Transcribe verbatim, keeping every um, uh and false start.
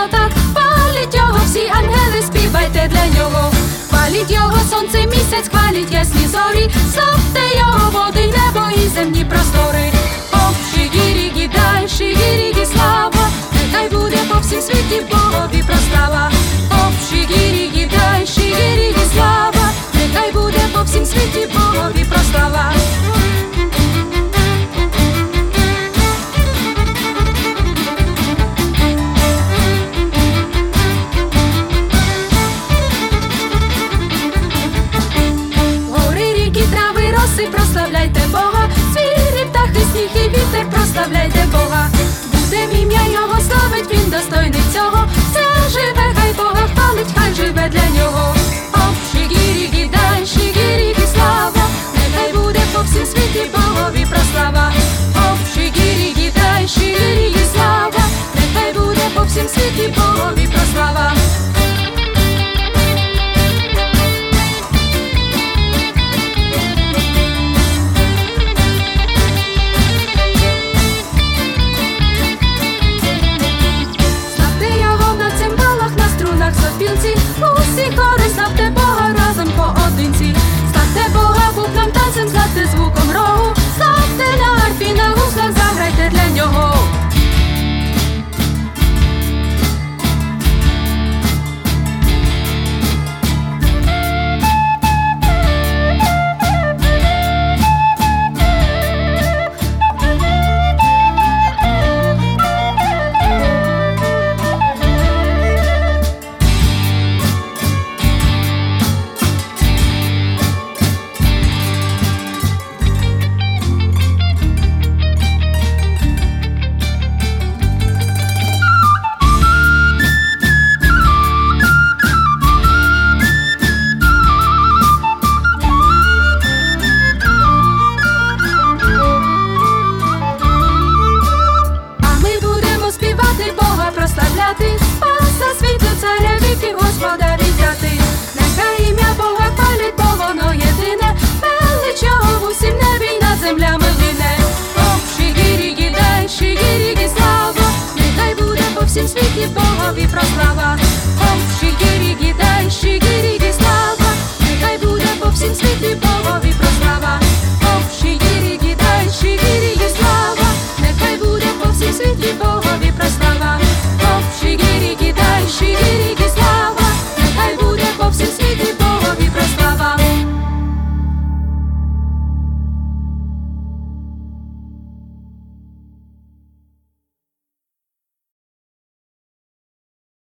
висотах, хваліть його, всі ангели, співайте для нього. Хваліть його сонце, місяць, хваліть ясні зорі, славте його води, небо і земні простори. Ох, шигірі-гі, дай, шигірі-гі, слава, нехай буде по всім світі Богові прослава. Ох, шигірі-гі, дай, шигірі-гі, слава, нехай буде по всім світі Богові прослава. Прославляйте Бога, звірі, птахи, сніг і вітер, прославляйте Бога. Будем ім'я його славить, він достойний цього. Все живе, хай Бога хвалить, хай живе для нього. Оп, шигірі-гі, дай, шигірі-гі, слава, нехай буде по всім світі Богові прослава. Оп, шигірі-гі, дай, шигірі-гі, слава, нехай буде по всім світі Богові прослава. Усі хори, славте Бога разом поодинці. Славте Бога бубном, танцем, славте звуком рогу, славте на арфі, на гуслах, заграйте для нього. Спаса світу, царя віків, Господа віддяти. Нехай ім'я Бога хвалять, бо воно єдине, велич його в усім небі й над землями лине. Оп, шигірі-гі, дай, шигірі-гі, слава, нехай буде по всім світі Богові прослава. Оп, шигірі-гі, дай, шигірі-гі,